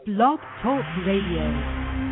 Blog Talk Radio.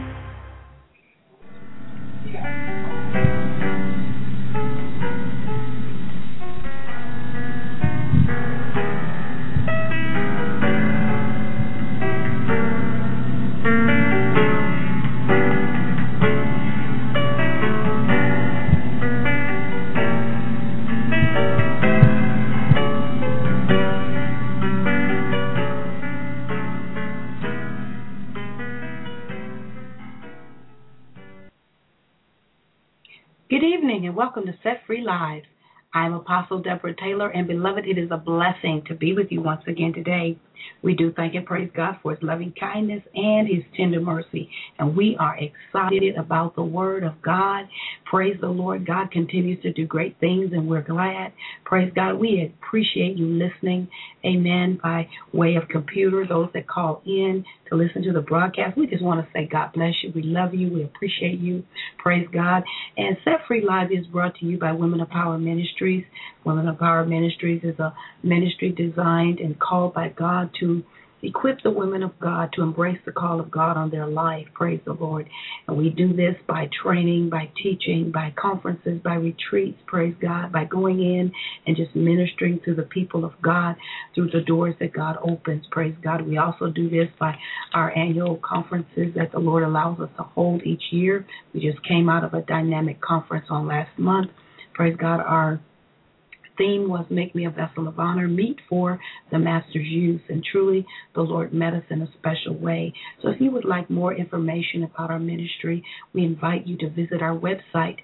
Good evening and welcome to Set Free Lives. I'm Apostle Deborah Taylor, and beloved, it is a blessing to be with you once again today. We do thank and praise God for His loving kindness and His tender mercy, and we are excited about the Word of God. Praise the Lord. God continues to do great things, and we're glad. Praise God. We appreciate you listening, amen, by way of computer, those that call in to listen to the broadcast. We just want to say God bless you. We love you. We appreciate you. Praise God. And Set Free Live is brought to you by Women of Power Ministries. Women of Power Ministries is a ministry designed and called by God to equip the women of God to embrace the call of God on their life. Praise the Lord. And we do this by training, by teaching, by conferences, by retreats, praise God, by going in and just ministering to the people of God through the doors that God opens. Praise God. We also do this by our annual conferences that the Lord allows us to hold each year. We just came out of a dynamic conference on last month. Praise God. Our theme was Make Me a Vessel of Honor, meet for the Master's use. And truly, the Lord met us in a special way. So if you would like more information about our ministry, we invite you to visit our website,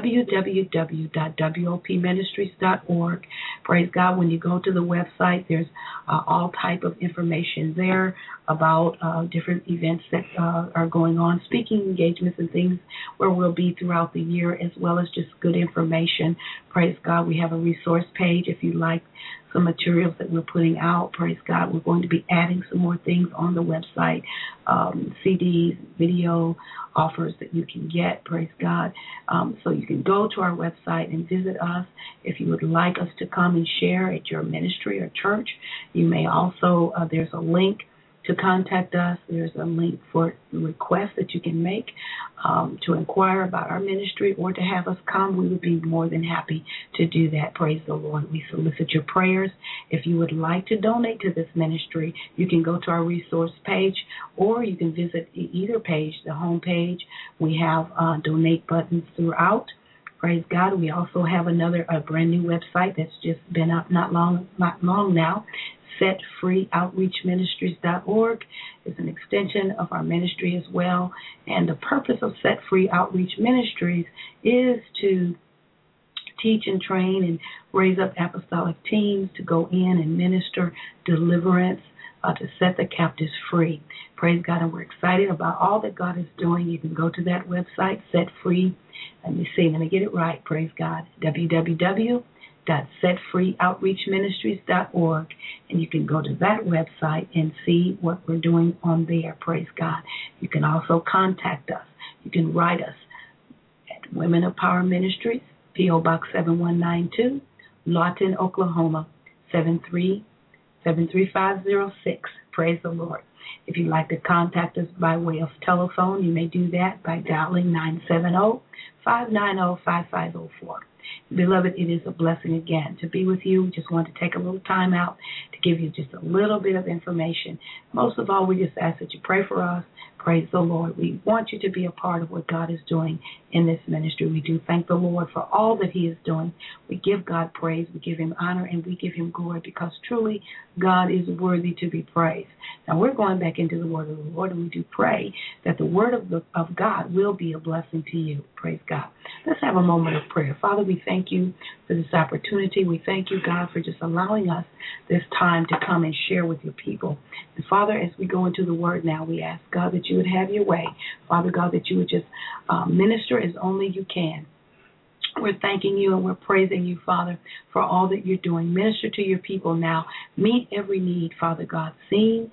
www.wopministries.org. Praise God. When you go to the website, there's all type of information there about different events that are going on, speaking engagements and things where we'll be throughout the year, as well as just good information. Praise God. We have a resource page if you like some materials that we're putting out. Praise God. We're going to be adding some more things on the website, CDs, video offers that you can get. Praise God. So you can go to our website and visit us. If you would like us to come and share at your ministry or church, you may also, there's a link to contact us. There's a link for requests that you can make to inquire about our ministry or to have us come. We would be more than happy to do that. Praise the Lord. We solicit your prayers. If you would like to donate to this ministry, you can go to our resource page or you can visit either page, the home page. We have donate buttons throughout. Praise God. We also have a brand new website that's just been up not long now. SetFreeOutreachMinistries.org is an extension of our ministry as well. And the purpose of Set Free Outreach Ministries is to teach and train and raise up apostolic teams to go in and minister deliverance, to set the captives free. Praise God. And we're excited about all that God is doing. You can go to that website, Set Free. Let me get it right. Praise God. www.setfreeoutreachministries.org, and you can go to that website and see what we're doing on there. Praise God. You can also contact us. You can write us at Women of Power Ministries, P.O. Box 7192, Lawton, Oklahoma 73506. Praise the Lord. If you'd like to contact us by way of telephone, you may do that by dialing 970-590-5504. Beloved, it is a blessing again to be with you. We just want to take a little time out to give you just a little bit of information. Most of all, we just ask that you pray for us. Praise the Lord. We want you to be a part of what God is doing in this ministry. We do thank the Lord for all that He is doing. We give God praise, we give Him honor, and we give Him glory because truly God is worthy to be praised. Now we're going back into the Word of the Lord, and we do pray that the Word of God will be a blessing to you. Praise God. Let's have a moment of prayer. Father, we thank you for this opportunity. We thank you, God, for just allowing us this time to come and share with your people. And Father, as we go into the Word now, we ask, God, that you would have your way. Father God, that you would just minister as only you can. We're thanking you and we're praising you, Father, for all that you're doing. Minister to your people now. Meet every need, Father God, seen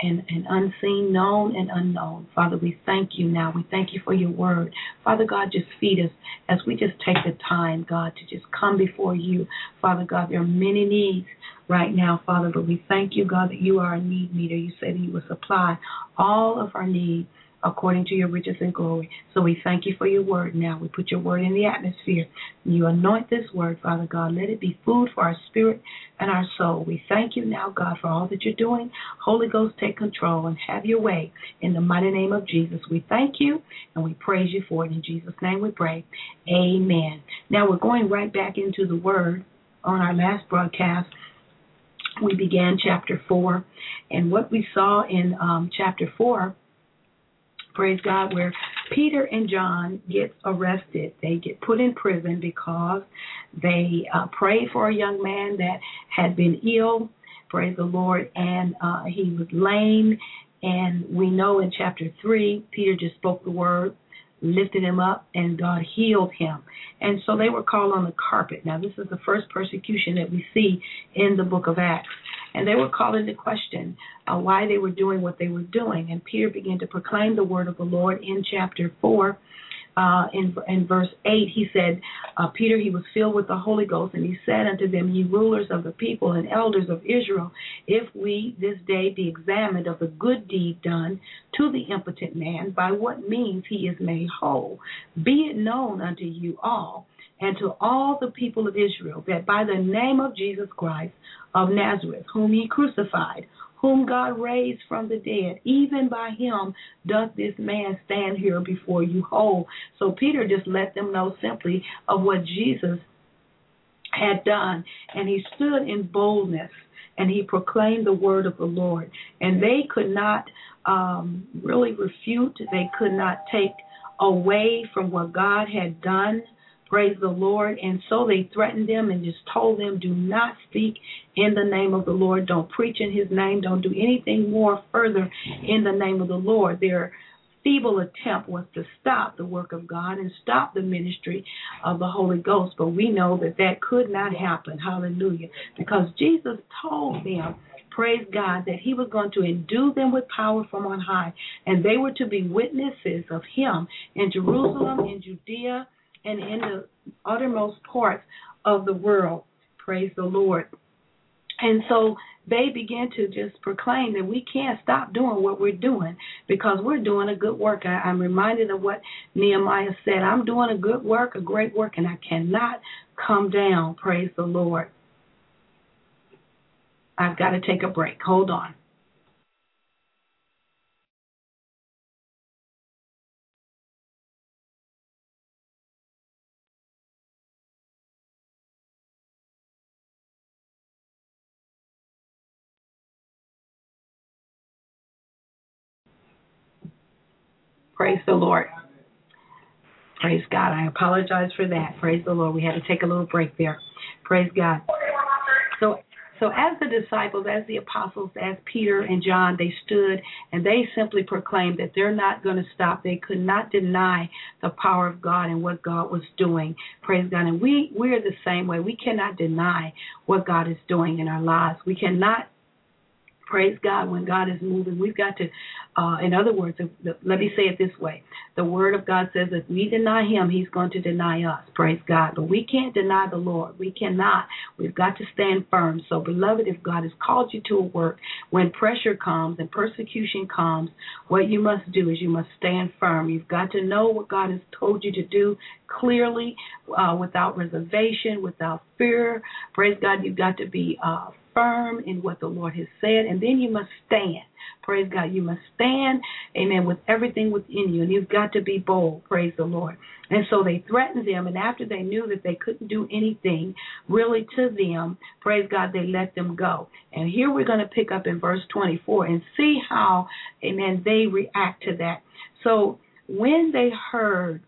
and unseen, known and unknown. Father, we thank you now. We thank you for your word. Father God, just feed us as we just take the time, God, to just come before you. Father God, there are many needs right now, Father, but we thank you, God, that you are a need meter. You said you will supply all of our needs according to your riches and glory. So we thank you for your word now. We put your word in the atmosphere. You anoint this word, Father God. Let it be food for our spirit and our soul. We thank you now, God, for all that you're doing. Holy Ghost, take control and have your way. In the mighty name of Jesus, we thank you and we praise you for it. In Jesus' name we pray. Amen. Now we're going right back into the word. On our last broadcast, we began chapter 4. And what we saw in chapter 4, praise God, where Peter and John get arrested. They get put in prison because they prayed for a young man that had been ill, praise the Lord, and he was lame. And we know in chapter 3, Peter just spoke the word, lifted him up, and God healed him. And so they were called on the carpet. Now, this is the first persecution that we see in the book of Acts. And they were called into question why they were doing what they were doing. And Peter began to proclaim the word of the Lord in chapter 4. In verse 8, he said, Peter, he was filled with the Holy Ghost, and he said unto them, ye rulers of the people and elders of Israel, if we this day be examined of the good deed done to the impotent man, by what means he is made whole, be it known unto you all, and to all the people of Israel, that by the name of Jesus Christ of Nazareth, whom ye crucified, whom God raised from the dead, even by him doth this man stand here before you whole. So Peter just let them know simply of what Jesus had done, and he stood in boldness, and he proclaimed the word of the Lord. And they could not really refute, they could not take away from what God had done. Praise the Lord. And so they threatened them and just told them, do not speak in the name of the Lord. Don't preach in his name. Don't do anything more further in the name of the Lord. Their feeble attempt was to stop the work of God and stop the ministry of the Holy Ghost. But we know that that could not happen. Hallelujah. Because Jesus told them, praise God, that he was going to endue them with power from on high. And they were to be witnesses of him in Jerusalem, in Judea, and in the uttermost parts of the world. Praise the Lord. And so they began to just proclaim that we can't stop doing what we're doing because we're doing a good work. I'm reminded of what Nehemiah said. I'm doing a good work, a great work, and I cannot come down. Praise the Lord. I've got to take a break. Hold on. Praise the Lord. Praise God. I apologize for that. Praise the Lord. We had to take a little break there. Praise God. So as the disciples, as the apostles, as Peter and John, they stood and they simply proclaimed that they're not going to stop. They could not deny the power of God and what God was doing. Praise God. And we're the same way. We cannot deny what God is doing in our lives. We cannot, praise God, when God is moving. We've got to, in other words, let me say it this way. The word of God says if we deny him, he's going to deny us. Praise God. But we can't deny the Lord. We cannot. We've got to stand firm. So, beloved, if God has called you to a work, when pressure comes and persecution comes, what you must do is you must stand firm. You've got to know what God has told you to do clearly, without reservation, without fear. Praise God. You've got to be firm in what the Lord has said, and then you must stand. Praise God. You must stand, amen, with everything within you, and you've got to be bold. Praise the Lord. And so they threatened them, and after they knew that they couldn't do anything really to them, praise God, they let them go. And here we're going to pick up in verse 24 and see how, amen, they react to that. So when they heard,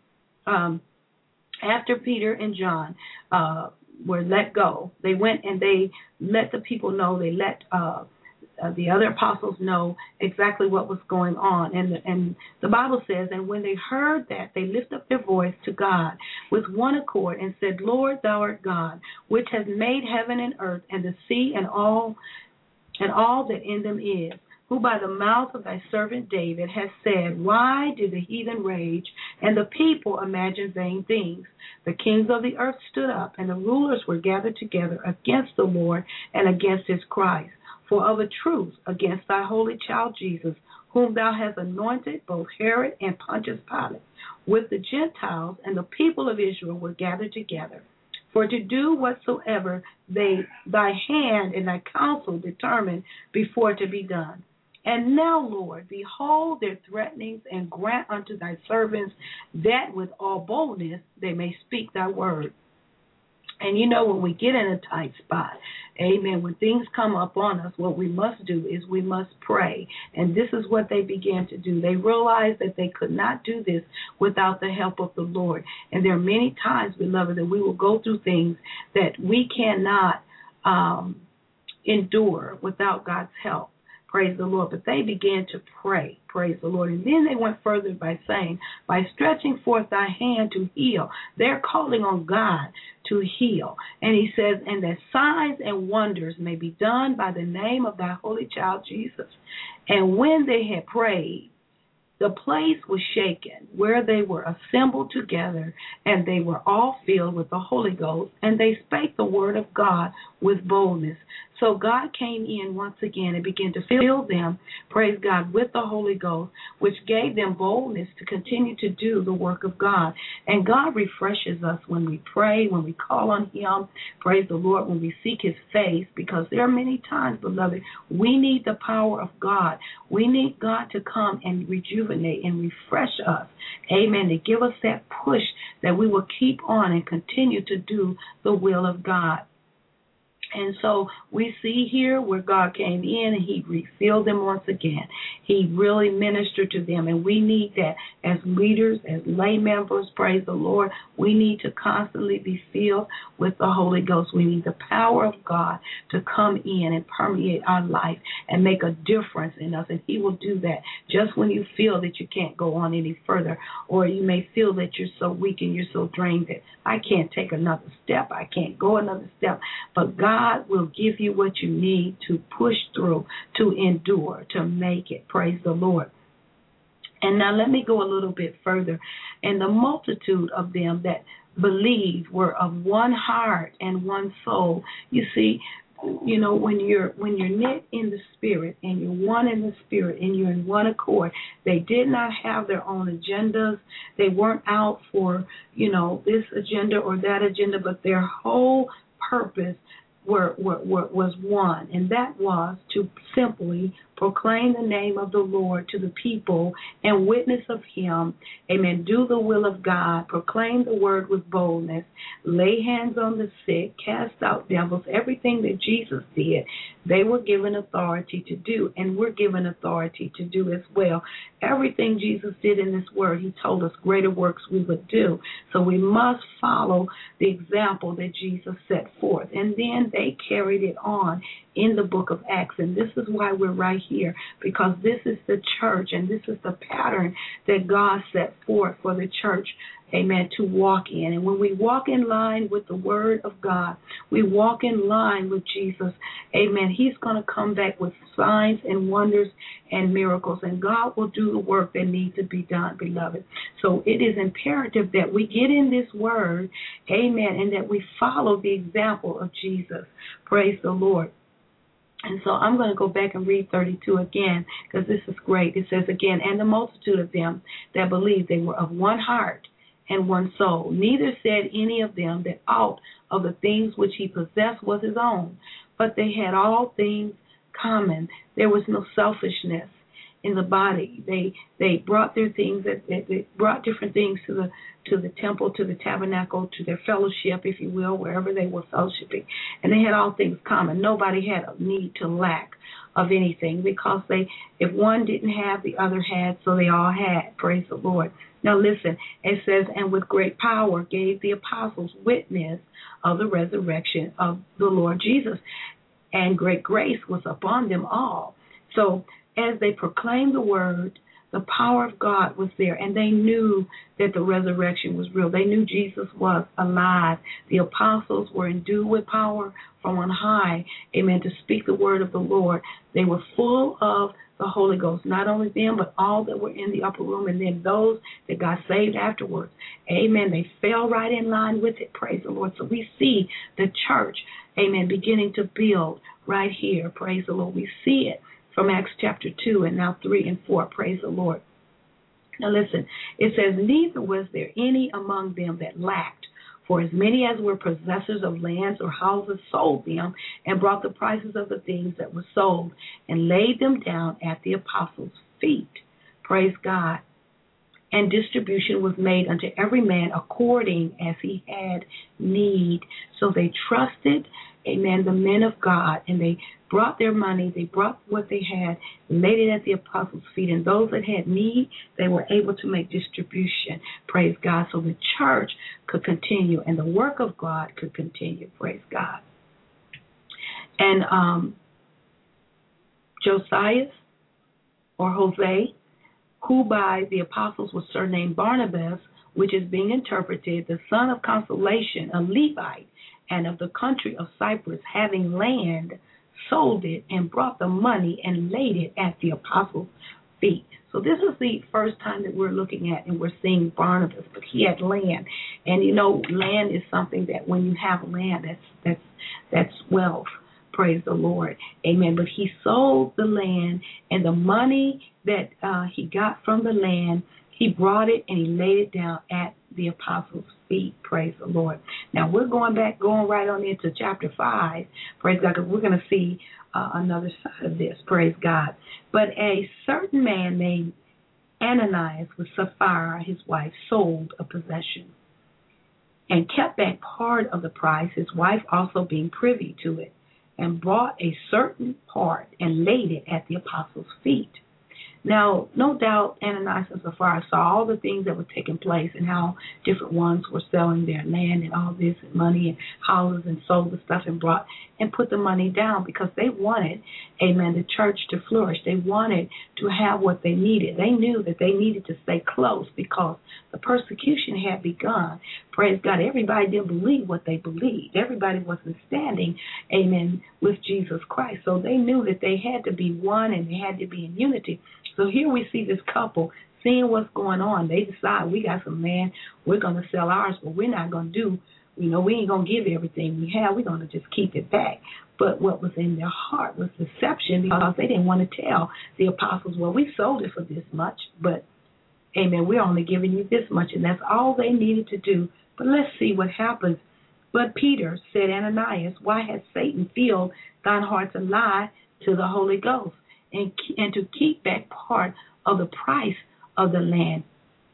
after Peter and John were let go, they went and they let the people know, they let the other apostles know exactly what was going on. And the Bible says, and when they heard that, they lifted up their voice to God with one accord and said, Lord, thou art God, which has made heaven and earth and the sea and all that in them is, who by the mouth of thy servant David has said, why do the heathen rage and the people imagine vain things? The kings of the earth stood up, and the rulers were gathered together against the Lord and against his Christ. For of a truth, against thy holy child Jesus, whom thou hast anointed, both Herod and Pontius Pilate, with the Gentiles and the people of Israel were gathered together, for to do whatsoever thy hand and thy counsel determined before to be done. And now, Lord, behold their threatenings, and grant unto thy servants that with all boldness they may speak thy word. And you know, when we get in a tight spot, amen, when things come up on us, what we must do is we must pray. And this is what they began to do. They realized that they could not do this without the help of the Lord. And there are many times, beloved, that we will go through things that we cannot endure without God's help. Praise the Lord. But they began to pray. Praise the Lord. And then they went further by saying, by stretching forth thy hand to heal. They're calling on God to heal. And he says, and that signs and wonders may be done by the name of thy holy child Jesus. And when they had prayed, the place was shaken where they were assembled together, and they were all filled with the Holy Ghost, and they spake the word of God with boldness. So God came in once again and began to fill them, praise God, with the Holy Ghost, which gave them boldness to continue to do the work of God. And God refreshes us when we pray, when we call on him, praise the Lord, when we seek his face, because there are many times, beloved, we need the power of God. We need God to come and rejuvenate and refresh us, amen, to give us that push that we will keep on and continue to do the will of God. And so we see here where God came in and he refilled them once again. He really ministered to them. And we need that as leaders, as lay members, praise the Lord. We need to constantly be filled with the Holy Ghost. We need the power of God to come in and permeate our life and make a difference in us. And he will do that just when you feel that you can't go on any further, or you may feel that you're so weak and you're so drained that I can't take another step. I can't go another step. But God will give you what you need to push through, to endure, to make it. Praise the Lord. And now let me go a little bit further. And the multitude of them that believed were of one heart and one soul. You see, you know, when you're knit in the Spirit and you're one in the Spirit and you're in one accord, they did not have their own agendas. They weren't out for, you know, this agenda or that agenda, but their whole purpose was one, and that was to simply proclaim the name of the Lord to the people and witness of him. Amen. Do the will of God. Proclaim the word with boldness. Lay hands on the sick. Cast out devils. Everything that Jesus did, they were given authority to do, and we're given authority to do as well. Everything Jesus did in this word, he told us greater works we would do. So we must follow the example that Jesus set forth. And then they carried it on in the book of Acts. And this is why we're right here, because this is the church and this is the pattern that God set forth for the church, amen, to walk in. And when we walk in line with the word of God, we walk in line with Jesus, amen, he's going to come back with signs and wonders and miracles, and God will do the work that needs to be done, beloved. So it is imperative that we get in this word, amen, and that we follow the example of Jesus. Praise the Lord. And so I'm going to go back and read 32 again, because this is great. It says again, and the multitude of them that believed, they were of one heart and one soul. Neither said any of them that aught of the things which he possessed was his own, but they had all things common. There was no selfishness in the body. They brought their things, they brought different things to the temple, to the tabernacle, to their fellowship, if you will, wherever they were fellowshipping. And they had all things common. Nobody had a need to lack of anything, because if one didn't have, the other had, so they all had. Praise the Lord. Now listen, it says, and with great power gave the apostles witness of the resurrection of the Lord Jesus, and great grace was upon them all. So as they proclaimed the word, the power of God was there, and they knew that the resurrection was real. They knew Jesus was alive. The apostles were endued with power from on high, amen, to speak the word of the Lord. They were full of the the Holy Ghost. Not only them, but all that were in the upper room, and then those that got saved afterwards. Amen. They fell right in line with it. Praise the Lord. So we see the church, amen, beginning to build right here. Praise the Lord. We see it from Acts chapter 2 and now 3 and 4. Praise the Lord. Now listen, it says, neither was there any among them that lacked. For as many as were possessors of lands or houses sold them and brought the prices of the things that were sold and laid them down at the apostles' feet. Praise God. And distribution was made unto every man according as he had need. So they trusted, amen, the men of God, and they brought their money, they brought what they had, laid it at the apostles' feet, and those that had need, they were able to make distribution, praise God, so the church could continue and the work of God could continue, praise God. And Josias, or Jose, who by the apostles was surnamed Barnabas, which is being interpreted, the son of consolation, a Levite, and of the country of Cyprus, having land, sold it and brought the money and laid it at the apostles' feet. So this is the first time that we're looking at and we're seeing Barnabas, but he had land. And you know, land is something that when you have land, that's wealth. Praise the Lord. Amen. But he sold the land, and the money that he got from the land, he brought it and he laid it down at the apostles' feet. Praise the Lord. Now we're going right on into chapter 5. Praise God, because we're going to see another side of this. Praise God. But a certain man named Ananias with Sapphira, his wife, sold a possession and kept back part of the price, his wife also being privy to it, and brought a certain part and laid it at the apostles' feet. Now, no doubt Ananias and Sapphira saw all the things that were taking place and how different ones were selling their land and all this and money and houses and sold the stuff and brought and put the money down because they wanted, amen, the church to flourish. They wanted to have what they needed. They knew that they needed to stay close because the persecution had begun. Praise God. Everybody didn't believe what they believed. Everybody wasn't standing, amen, with Jesus Christ. So they knew that they had to be one and they had to be in unity. So here we see this couple seeing what's going on. They decide, we got some land, we're going to sell ours, but we're not going to do, we ain't going to give everything we have. We're going to just keep it back. But what was in their heart was deception because they didn't want to tell the apostles, well, we sold it for this much, but, amen, we're only giving you this much, and that's all they needed to do. But let's see what happens. But Peter said, Ananias, why has Satan filled thine heart to lie to the Holy Ghost? And to keep back part of the price of the land.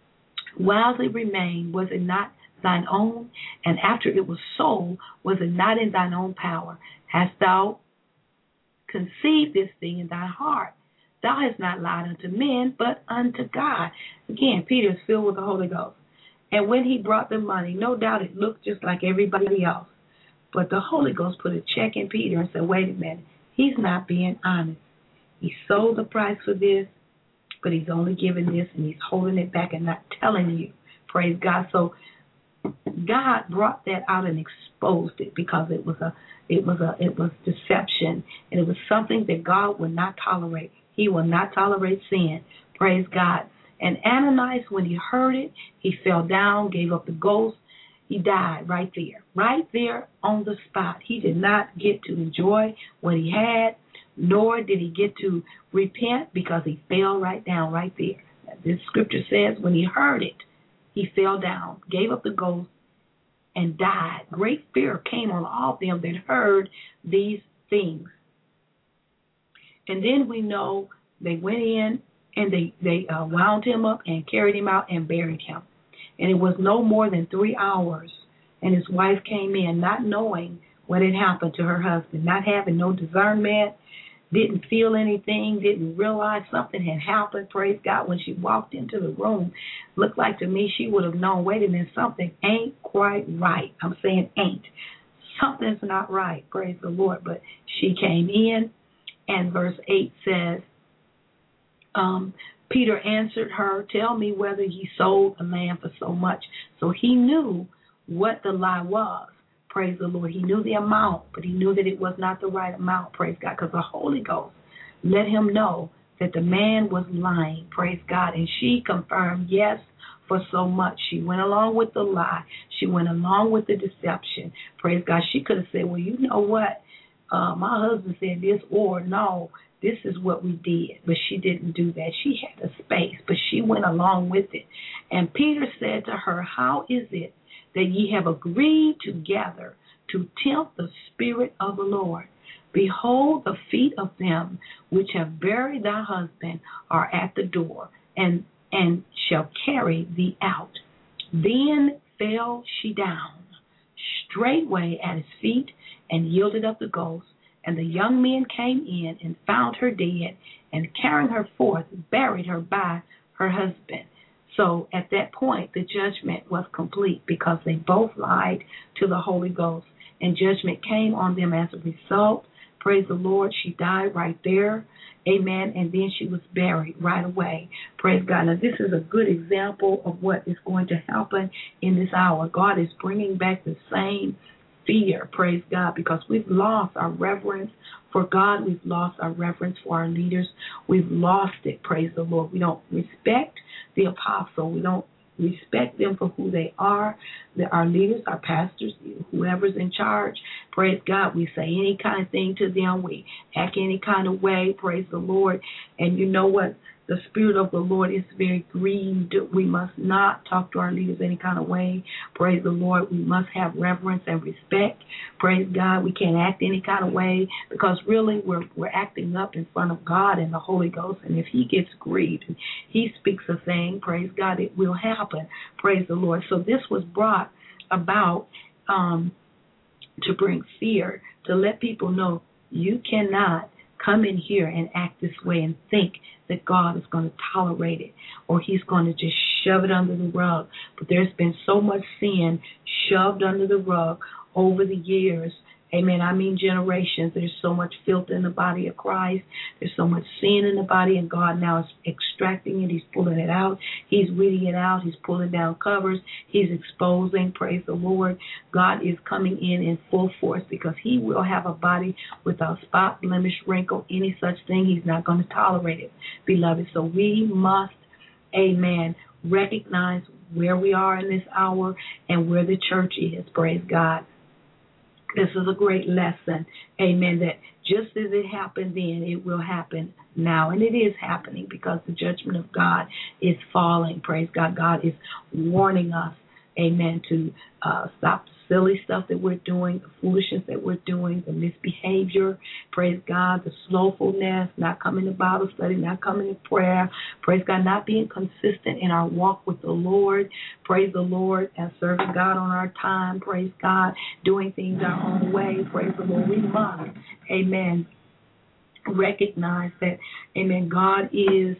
While it remained, was it not thine own? And after it was sold, was it not in thine own power? Hast thou conceived this thing in thy heart? Thou hast not lied unto men, but unto God. Again, Peter is filled with the Holy Ghost. And when he brought the money, no doubt it looked just like everybody else. But the Holy Ghost put a check in Peter and said, wait a minute, he's not being honest. He sold the price for this, but he's only giving this and he's holding it back and not telling you. Praise God. So God brought that out and exposed it because it was deception, and it was something that God would not tolerate. He will not tolerate sin. Praise God. And Ananias, when he heard it, he fell down, gave up the ghost. He died right there on the spot. He did not get to enjoy what he had, nor did he get to repent because he fell right down right there. This scripture says when he heard it, he fell down, gave up the ghost, and died. Great fear came on all of them that heard these things. And then we know they went in and they wound him up and carried him out and buried him. And it was no more than 3 hours. And his wife came in not knowing what had happened to her husband, not having no discernment, didn't feel anything, didn't realize something had happened. Praise God. When she walked into the room, looked like to me she would have known, wait a minute, something ain't quite right. I'm saying ain't. Something's not right. Praise the Lord. But she came in, and verse 8 says, Peter answered her, tell me whether ye sold a land for so much. So he knew what the lie was. Praise the Lord. He knew the amount, but he knew that it was not the right amount. Praise God. Because the Holy Ghost let him know that the man was lying, praise God. And she confirmed yes for so much. She went along with the lie. She went along with the deception, praise God. She could have said, well, you know what? My husband said this, or no, this is what we did. But she didn't do that. She had a space, but she went along with it. And Peter said to her, how is it that ye have agreed together to tempt the Spirit of the Lord? Behold, the feet of them which have buried thy husband are at the door, and shall carry thee out. Then fell she down straightway at his feet, and yielded up the ghost. And the young men came in and found her dead, and carrying her forth, buried her by her husband. So at that point, the judgment was complete, because they both lied to the Holy Ghost, and judgment came on them as a result. Praise the Lord. She died right there. Amen. And then she was buried right away. Praise God. Now, this is a good example of what is going to happen in this hour. God is bringing back the same fear, praise God, because we've lost our reverence for God. We've lost our reverence for our leaders. We've lost it, praise the Lord. We don't respect the apostle. We don't respect them for who they are. Our leaders, our pastors, whoever's in charge, praise God. We say any kind of thing to them. We act any kind of way, praise the Lord. And you know what? The Spirit of the Lord is very grieved. We must not talk to our leaders any kind of way. Praise the Lord. We must have reverence and respect. Praise God. We can't act any kind of way, because really we're acting up in front of God and the Holy Ghost. And if He gets grieved and He speaks a thing, praise God, it will happen. Praise the Lord. So this was brought about to bring fear, to let people know you cannot come in here and act this way and think that God is going to tolerate it, or He's going to just shove it under the rug. But there's been so much sin shoved under the rug over the years. Amen. I mean generations. There's so much filth in the body of Christ. There's so much sin in the body, and God now is extracting it. He's pulling it out. He's weeding it out. He's pulling down covers. He's exposing. Praise the Lord. God is coming in full force, because He will have a body without spot, blemish, wrinkle, any such thing. He's not going to tolerate it, beloved. So we must, amen, recognize where we are in this hour and where the church is. Praise God. This is a great lesson, amen, that just as it happened then, it will happen now. And it is happening, because the judgment of God is falling. Praise God. God is warning us, amen, to stop the silly stuff that we're doing, the foolishness that we're doing, the misbehavior, praise God, the slowfulness, not coming to Bible study, not coming to prayer, praise God, not being consistent in our walk with the Lord, praise the Lord, and serving God on our time, praise God, doing things our own way, praise the Lord. We must, amen, recognize that, amen, God is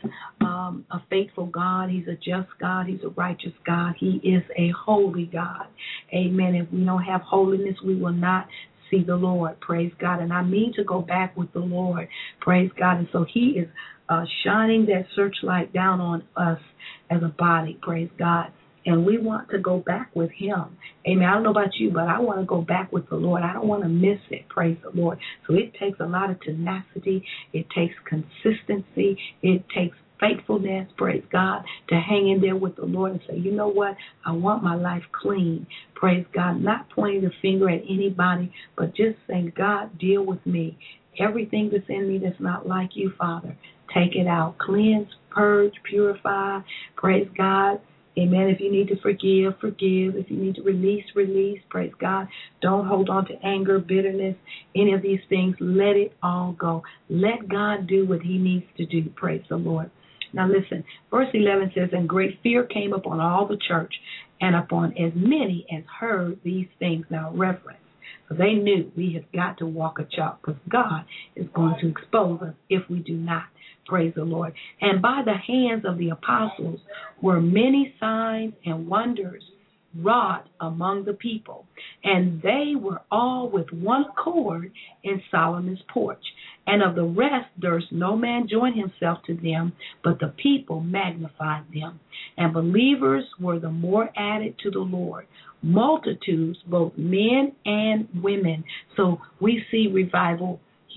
a faithful God. He's a just God. He's a righteous God. He is a holy God. Amen. If we don't have holiness, we will not see the Lord. Praise God. And I mean to go back with the Lord. Praise God. And so He is shining that searchlight down on us as a body. Praise God. And we want to go back with Him. Amen. I don't know about you, but I want to go back with the Lord. I don't want to miss it. Praise the Lord. So it takes a lot of tenacity. It takes consistency. It takes faithfulness, praise God, to hang in there with the Lord and say, you know what? I want my life clean. Praise God. Not pointing the finger at anybody, but just saying, God, deal with me. Everything that's in me that's not like you, Father, take it out. Cleanse, purge, purify. Praise God. Amen. If you need to forgive, forgive. If you need to release, release. Praise God. Don't hold on to anger, bitterness, any of these things. Let it all go. Let God do what He needs to do. Praise the Lord. Now listen, verse 11 says, and great fear came upon all the church and upon as many as heard these things. Now reverence. So they knew we have got to walk a chalk, because God is going to expose us if we do not. Praise the Lord. And by the hands of the apostles were many signs and wonders wrought among the people. And they were all with one accord in Solomon's porch. And of the rest durst no man join himself to them, but the people magnified them. And believers were the more added to the Lord, multitudes, both men and women. So we see revival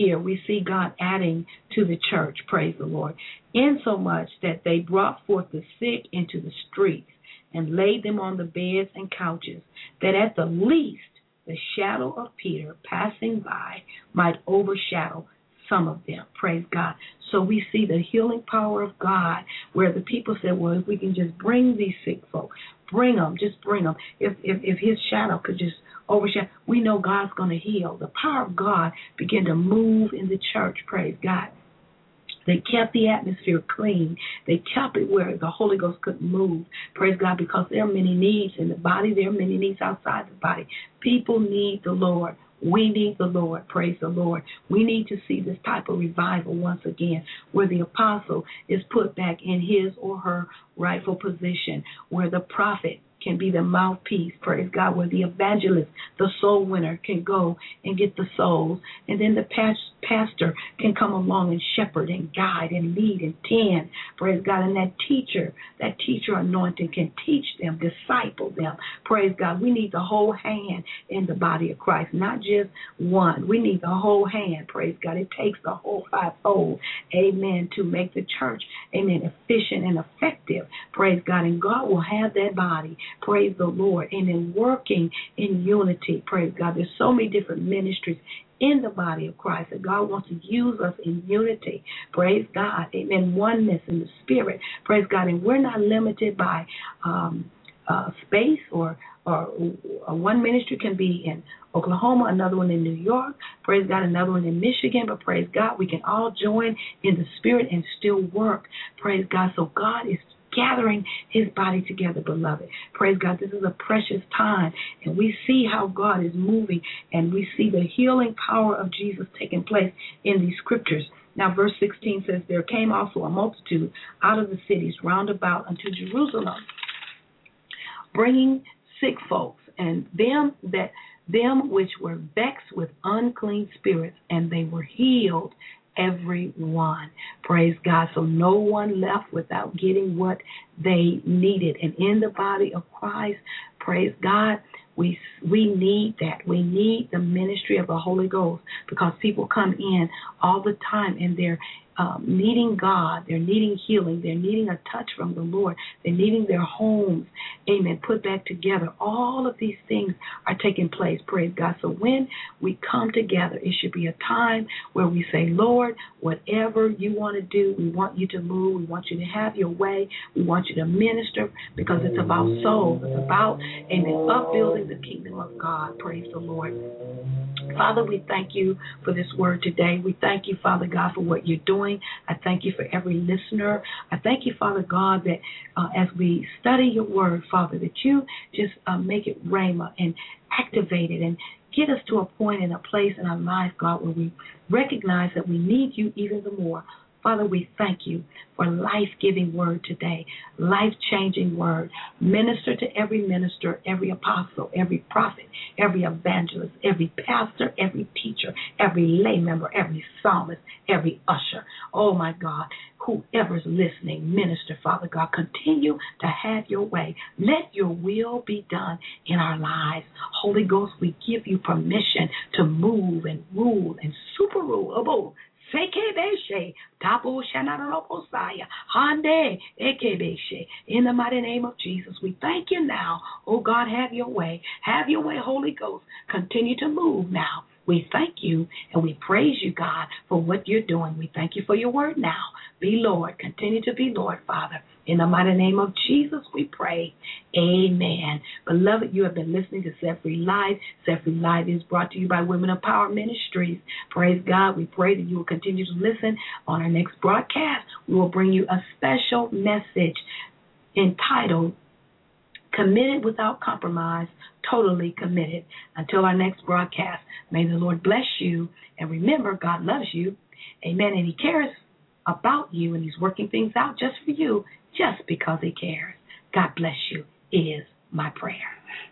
here we see God adding to the church, praise the Lord, insomuch that they brought forth the sick into the streets and laid them on the beds and couches, that at the least the shadow of Peter passing by might overshadow some of them. Praise God. So we see the healing power of God, where the people said, well, if we can just bring these sick folks, bring them, just bring them. If his shadow could just overshadow, we know God's going to heal. The power of God began to move in the church. Praise God. They kept the atmosphere clean. They kept it where the Holy Ghost couldn't move. Praise God, because there are many needs in the body. There are many needs outside the body. People need the Lord. We need the Lord. Praise the Lord. We need to see this type of revival once again, where the apostle is put back in his or her rightful position, where the prophet can be the mouthpiece, praise God, where the evangelist, the soul winner, can go and get the souls, and then the pastor can come along and shepherd and guide and lead and tend, praise God, and that teacher anointing can teach them, disciple them, praise God. We need the whole hand in the body of Christ, not just one. We need the whole hand, praise God. It takes the whole fivefold, amen, to make the church, amen, efficient and effective, praise God, and God will have that body, praise the Lord, and in working in unity, praise God. There's so many different ministries in the body of Christ that God wants to use us in unity, praise God, amen, oneness in the spirit, praise God, and we're not limited by space or one ministry can be in Oklahoma, another one in New York, praise God, another one in Michigan, but praise God, we can all join in the spirit and still work, praise God. So God is gathering his body together, beloved. Praise God. This is a precious time, and we see how God is moving, and we see the healing power of Jesus taking place in these scriptures. Now, verse 16 says, there came also a multitude out of the cities round about unto Jerusalem, bringing sick folks, and them which were vexed with unclean spirits, and they were healed, every one. Praise God. So no one left without getting what they needed. And in the body of Christ, praise God, we need that. We need the ministry of the Holy Ghost, because people come in all the time and they're needing God, they're needing healing, they're needing a touch from the Lord, they're needing their homes, amen, put back together. All of these things are taking place, praise God. So when we come together, it should be a time where we say, Lord, whatever you want to do, we want you to move, we want you to have your way, we want you to minister, because it's about souls, it's about, amen, upbuilding the kingdom of God, praise the Lord. Father, we thank you for this word today. We thank you, Father God, for what you're doing. I thank you for every listener. I thank you, Father God, that as we study your word, Father, that you just make it rhema and activate it and get us to a point and a place in our life, God, where we recognize that we need you even the more. Father, we thank you for life-giving word today, life-changing word. Minister to every minister, every apostle, every prophet, every evangelist, every pastor, every teacher, every lay member, every psalmist, every usher. Oh, my God, whoever's listening, minister, Father God, continue to have your way. Let your will be done in our lives. Holy Ghost, we give you permission to move and rule and super rule. In the mighty name of Jesus, we thank you now. Oh God, have your way. Have your way, Holy Ghost. Continue to move now. We thank you and we praise you, God, for what you're doing. We thank you for your word now. Be Lord. Continue to be Lord, Father. In the mighty name of Jesus, we pray. Amen. Beloved, you have been listening to Set Free Live. Set Free Live is brought to you by Women of Power Ministries. Praise God. We pray that you will continue to listen. On our next broadcast, we will bring you a special message entitled Committed Without Compromise, Totally Committed. Until our next broadcast, may the Lord bless you. And remember, God loves you. Amen. And he cares about you, and he's working things out just for you, just because he cares. God bless you is my prayer.